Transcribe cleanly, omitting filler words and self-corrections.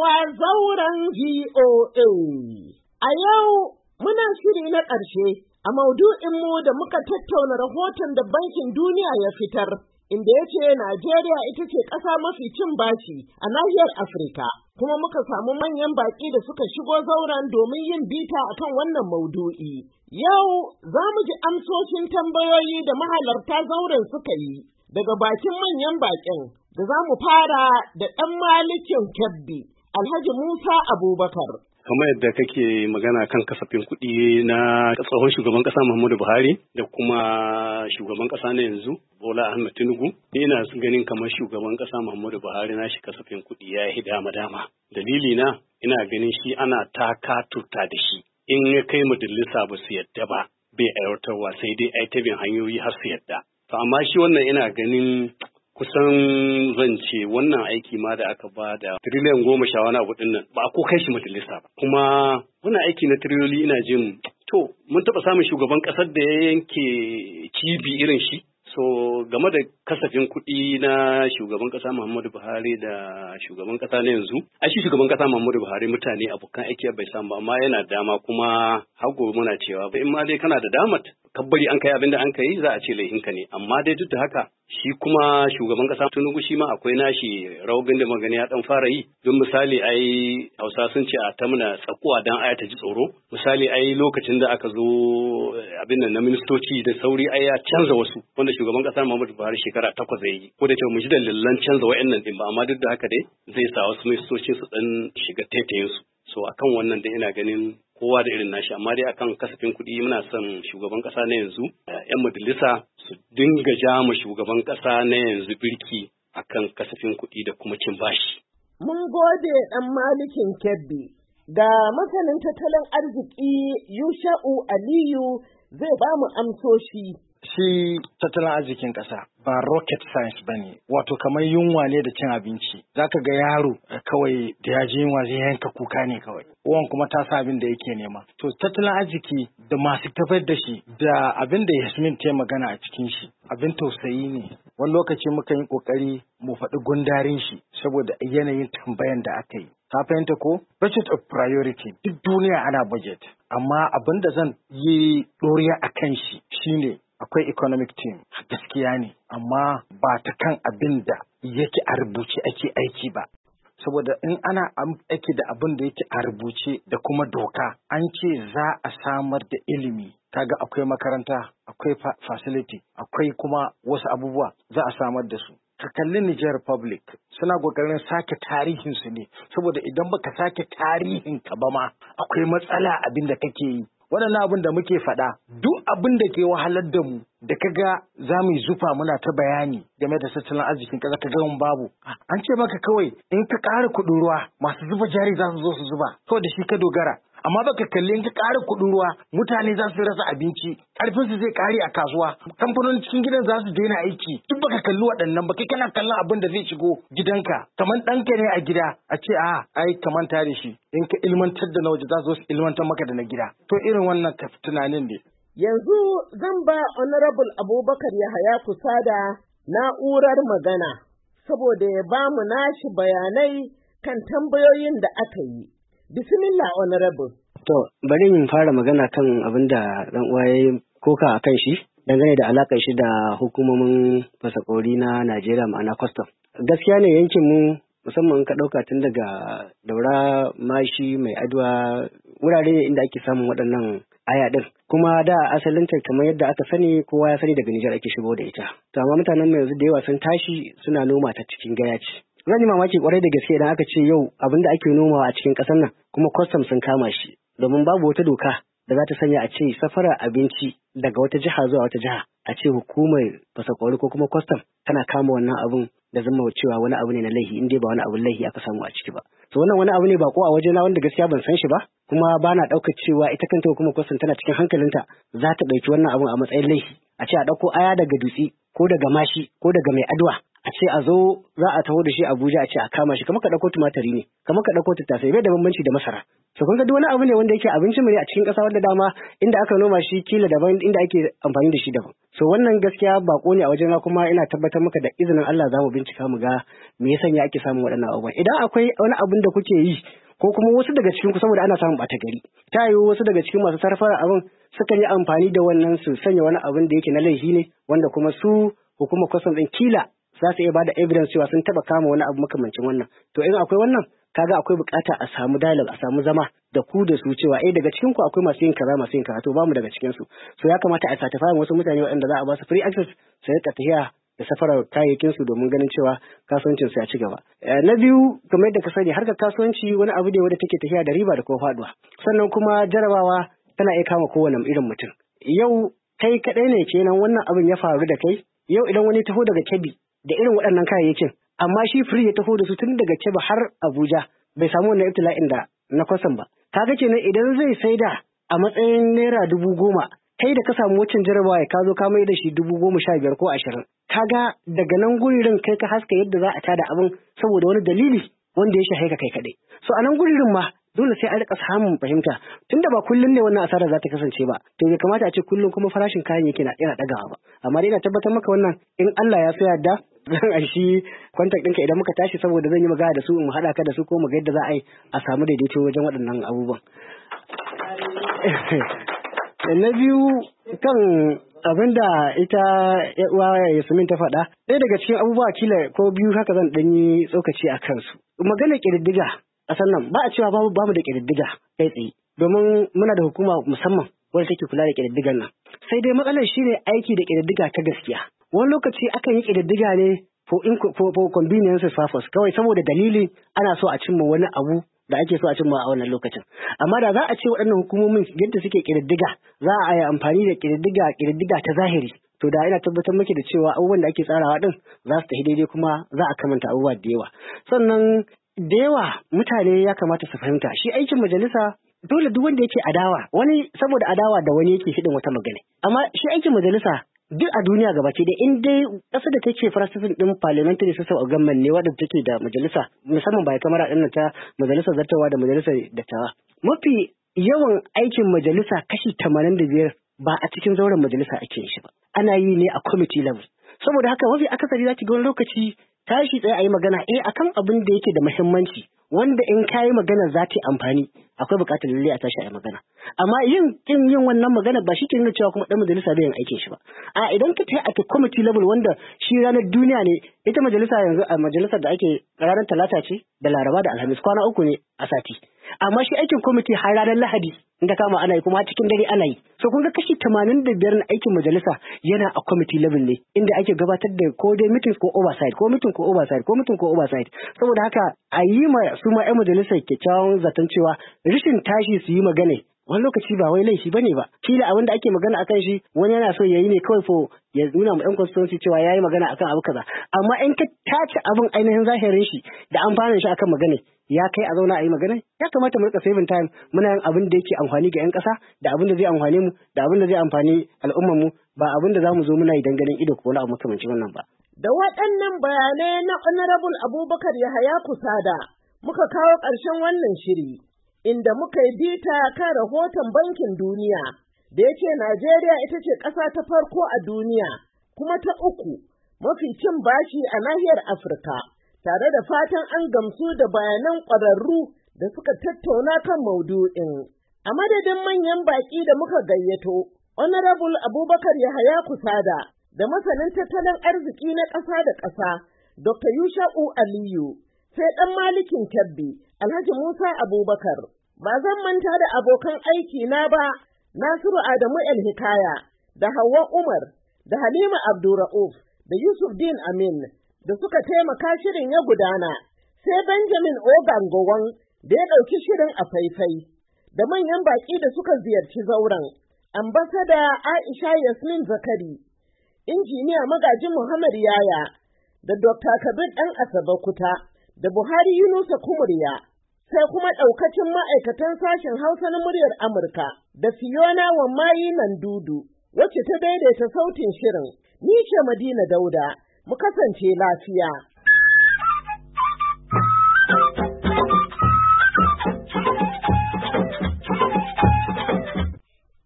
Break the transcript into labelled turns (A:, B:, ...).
A: komawa zauren VOA. A yau muna shiri na ƙarshe a maudu'inmu da muka tattauna rahoton da Bankin Duniya ya fitar, inda ya ce Najeriya ita ce ƙasa mafi cin bashi a nahiyar Afirka. Kuma muka samu manyan baƙi da suka shigo zauren domin yin bita akan wannan maudu'i. Yau za mu ji amsoshin tambayoyi da mahalarta zauren suka yi daga bakin manyan baƙin, da za mu fara da ɗan malikin Kebbi, Alhaji Musa Abubakar.
B: Kamar yadda kake magana kan kasafin kuɗi na tsohon shugaban ƙasa Muhammadu Buhari da kuma shugaban ƙasa na yanzu Bola Ahmed Tinubu, ina ganin kamar shugaban ƙasa Muhammadu Buhari na shi kasafin kuɗi ya yi dama. Dalili na ina ganin shi ana taka turta da shi. In ya kai majalisa ba su yadda ba, bai aiwatarwa sai dai ai ta bin hanyoyi har su yadda. To amma shi wannan ina ganin kusan zan ce wannan aiki ma da aka ba da tiriliyan 10 wani abu din nan ba a ko kai shi majalisa ba. Kuma wannan aiki na tiriliyoyi ina jin to mun taɓa samun shugaban ƙasar da ya yanke cibi irin shi. So game da kasafin kuɗi na shugaban ƙasa Muhammadu Buhari da shugaban ƙasa na yanzu, a shi shugaban ƙasa Muhammadu Buhari mutane abokan aiki bai samu ba, amma yana dama kuma har gobe muna cewa in ma dai kana da damat kabbari an kai abin da an kai za a ce laihinka ne, amma dai duk da haka shi kuma shugaban ƙasa Tinubu shi ma akwai nashi rawabin da magani ya dan fara yi. Don misali ai Hausa sun ce a tamna tsakuwa dan aya ta ji tsoro. Misali ai lokacin da aka zo abin nan na ministoci da sauri ai ya canza wasu wanda shugaban ƙasa Muhammadu Buhari shekara 8 zai yi. Ko da cewa mu ji dalilan canza wa'annan din ba, amma duk da haka dai zai sa wasu ministoci su dan shiga taitayin su. So akan wannan da ina ganin kowa da irin nashi, amma dai akan kasafin kuɗi muna son shugaban ƙasa na yanzu 'yan majalisa su dinga jama shugaban ƙasa na yanzu birki akan kasafin kuɗi da kuma cin bashi.
A: Mun gode ɗan malikin Kebbi. Ga masanin tattalin arziki Yusha'u Aliyu zai ba mu amsoshi.
C: Shi tattalin arzikin ƙasa ba rocket science ba ne, wato kamar yunwa ne da cin abinci. Za ka ga yaro kawai da ya ji yunwa zai yanka kuka ne kawai, uwan kuma ta sa abin da yake nema. To tattalin arziki da masu tafiyar da shi da abin da Yasmin ta magana a cikin shi abin tausayi ne. Wani lokaci muka yi ƙoƙari mu faɗi gundarin shi saboda yanayin tambayan da aka yi. Ka fahimta ko? Budget of priority, duk duniya ana budget, amma abin da zan yi ɗoriya a kan shi shine akwai economic team, gaskiya ne, amma ba ta kan abin da yake a rubuce ake aiki ba. Saboda in ana aiki da abin da yake a rubuce da kuma doka, an ce za a samar da ilimi, kaga akwai makaranta, akwai facility, akwai kuma wasu abubuwa za a samar da su. Ka kalli Niger Republic suna kokarin sake tarihinsu ne, saboda idan baka sake tarihin ka ba ma akwai matsala abin da kake yi. Waɗannan abin da muke faɗa, duk abin da ke wahalar da mu da kaga za mu yi zufa muna ta bayani game da tattalin arzikin ƙasa ka ga babu. An ce maka kawai in ka ƙara kuɗin ruwa masu zuba jari za su zo su zuba, kawai da shi ka dogara. Amma baka kalli in ka ƙara kuɗin ruwa mutane za su rasa abinci, ƙarfinsu zai ƙare a kasuwa, kamfanonin cikin gidan za su daina aiki. Duk baka kalli waɗannan ba, kai kana kallon abin da zai shigo gidanka. Kamar ɗanka ne a gida a ce ai ka manta da shi, in ka ilmantar da na waje za su zo su ilmantar maka da na gida. To irin wannan tunanin ne.
A: Yanzu zan ba Honorable Abubakar Yahaya Kusada na'urar magana saboda ya ba mu nashi bayanai kan tambayoyin da aka yi. Bismillah Honorable.
D: To, bari min fara magana kan abin da ɗan uwa ya yi koka a kan shi, dangane da alaƙar shi da hukumomin fasakori na Najeriya ma'ana custom. Gaskiya ne yankin mu musamman ka ɗauka tun daga Daura, Mashi, Mai Adwa, wurare ne inda ake samun waɗannan aya ɗin. Kuma da asalin ta kamar yadda aka sani kowa ya sani daga Nijar ake shigo da ita. To amma mutanen mu yanzu da yawa sun tashi suna noma ta cikin gayaci. Zan yi mamaki kwarai da gaske idan aka ce yau abin da ake nomawa a cikin ƙasar nan kuma kwastam sun kama shi, domin babu wata doka da za ta sanya a ce safarar abinci daga wata jiha zuwa wata jiha a ce hukumar fasakori ko kuma kwastam tana kama wannan abun da zama cewa wani abu ne na laihi in dai ba wani abun laihi aka samu a ciki ba. To wannan wani abu ne ba ko a wajena wanda gaskiya ban san shi ba, kuma ba na ɗaukar cewa ita kanta hukumar kwastam tana cikin hankalinta za ta ɗauki wannan abun a matsayin laifi. A ce a ɗauko aya daga Dutse ko daga Mashi ko daga Mai Adwa a ce a zo za a taho da shi Abuja a ce a kama shi kamar ka ɗauko tumatiri ne kamar ka ɗauko tattasai bai da bambanci da masara. So kun ga duk wani abu ne wanda yake abincin mu ne a cikin ƙasa wanda dama inda aka noma shi kila daban inda ake amfani da shi daban. So wannan gaskiya bako ne a wajen kuma ina tabbatar maka da izinin Allah za mu bincika mu ga me ya sanya ake samun waɗannan abubuwan. Idan akwai wani abin da kuke yi ko kuma wasu daga cikin ku saboda ana samun ɓata gari ta yiwu wasu daga cikin masu sarrafa abin sukan yi amfani da wannan su sanya wani abin da yake na laifi ne wanda kuma su hukumar kwastam ɗin kila za su iya ba da evidence cewa sun taɓa kama wani abu makamancin wannan. To in akwai wannan kaga akwai bukata a samu dialogue a samu zama da ku da su cewa daga cikin ku akwai masu yin kaza masu yin kaza to bamu daga cikin su. So ya kamata a certify wasu mutane waɗanda za a ba su free access su rika tafiya da safarar kayayyakin su domin ganin cewa kasuwancin su ya ci gaba. Na biyu kamar yadda ka sani harkar kasuwanci wani abu ne wanda take tafiya da riba da kuma faduwa. Sannan kuma jarabawa tana iya kama kowane irin mutum. Yau kai kaɗai ne kenan wannan abin ya faru da kai. Yau idan wani taho daga Kebbi da irin waɗannan kayayyakin amma shi free ya taho da su tun daga Kebbi har Abuja bai samu wannan ibtila'in da na kwasan ba. Kaga kenan idan zai saida a matsayin naira 10,000 kai da ka samu wacin jarabawa ya ka zo ka mai da shi 15,000 ko 20. Kaga daga nan guririn kai ka haska yadda za a tada abin saboda wani dalili wanda ya shahe ka kai kaɗai. So a nan guririn ma dole sai a rika samun fahimta tunda ba kullum ne wannan asara za ta kasance ba to bai kamata a ce kullum kuma farashin kayan yake yana ɗagawa ba. Amma dai ina tabbatar maka wannan in Allah ya so yarda zan aishi kwantak ɗinka idan muka tashi saboda zan yi magana da su mu haɗa ka da su ko mu ga yadda za a yi a samu daidaito wajen waɗannan abubuwan. Na biyu kan abin da ita uwa Yasmin ta faɗa ɗaya daga cikin abubuwa kila ko biyu haka zan ɗanyi tsokaci a kansu. Maganar ƙididdiga a sannan ba a cewa babu da ƙididdiga kai tsaye domin muna da hukuma musamman wadda take kula da ƙididdigan nan. Sai dai matsalar shi ne aiki da ƙididdiga ta gaskiya. Wani lokaci akan yi ƙididdiga ne for convenience purpose kawai saboda dalili ana so a cimma wani abu da ake so a cimma a wannan lokacin. Amma da za a ce waɗannan hukumomin yadda suke ƙididdiga za a yi amfani da ƙididdiga ta zahiri to da ina tabbatar maki da cewa abubuwan da ake tsarawa din za su tafi daidai kuma za a kamanta abubuwa da yawa. Sannan da yawa mutane ya kamata su fahimta shi aikin majalisa dole duk wanda yake adawa wani saboda adawa da wani yake hidin wata magana. Amma shi aikin majalisa duk a duniya gaba ke da in dai ƙasar da take farasisin ɗin parliamentary system of government ne wadda take da majalisa musamman bai kamar ɗin ta majalisar zartawa da majalisar dattawa. Mafi yawan aikin majalisa kashi 85 ba a cikin zauren majalisa ake yin shi ba. Ana yi ne a committee level. Saboda haka mafi akasari za ki ga wani lokaci tashi tsaye a yi magana akan abin da yake da muhimmanci wanda in kayi magana za ta yi amfani akwai buƙatar lalle a tashi a yi magana. Amma yin wannan magana ba shi ke nuna cewa kuma ɗan majalisa bai yin aikin shi ba. A idan ka tafi a committee level wanda shi ranar duniya ne ita majalisa yanzu a majalisar da ake ranar Talata ce da Laraba da Alhamis kwana 3 ne a sati. Amma shi aikin kwamiti har ranar Lahadi inda kama ana yi kuma cikin dare ana yi. So kun ga kashi 85 na aikin majalisa yana a committee level ne inda ake gabatar da ko dai meetings ko oversight ko meeting ko oversight ko meeting ko oversight. Saboda haka a yi ma su ma 'yan majalisar kyakkyawan zaton cewa rashin tashi su yi magana wani lokaci ba wai laifi bane ba. Kila abin da ake magana akan shi wani yana so yayi ne kawai ya nuna ma 'yan constituency cewa yayi magana akan abu kaza. Amma in ka tace abin ainihin zahirin shi da amfanin shi akan magana ya kai a zauna a yi magana ya kamata mu rika saving time muna yin abin da yake amfani ga 'yan ƙasa da abin da zai amfane mu da abin da zai amfani al'ummar mu ba abin da zamu zo muna yi ganin ido ko wani abu makamancin wannan ba.
A: Da waɗannan bayanai na Honorable Abubakar Yahaya Kusada muka kawo ƙarshen wannan shiri inda muka yi bita kan rahoton Bankin Duniya da yake Najeriya ita ce ƙasa ta farko a duniya kuma ta uku mafi cin bashi a nahiyar Afirka. Tare da fatan an gamsu da bayanan ƙwararru da suka tattauna kan maudu'in. A madadin manyan baƙi da muka gayyato, Honorable Abubakar Yahaya Kusada da masanin tattalin arziki na ƙasa da ƙasa, Dr. Yusha'u Aliyu, sai ɗan Malikin Kebbi, Alhaji Musa Abubakar. Ba zan manta da abokan aiki na ba, Nasiru Adamu El-Hikaya, da Hauwa Umar, da Halima Abdurra'uf, da Yusuf Din Amin, da suka taimaka shirin ya gudana, sai Benjamin Ogangowan da ya ɗauki shirin a faifai, da manyan baƙi da suka ziyarci zauren, ambasada Aisha Yasmin Zakari, injiniya Magaji Muhammad Yaya, da Dr. Kabir ɗan Asabe Kuta, da Buhari Yunusa Kumurya, sai kuma ɗaukacin ma'aikatan sashen Hausa na muryar Amurka, da Fiona Wammayi Nandudu, wacce ta daidaita sautin shirin, ni ce Madina Dauda. mu kasance lafiya.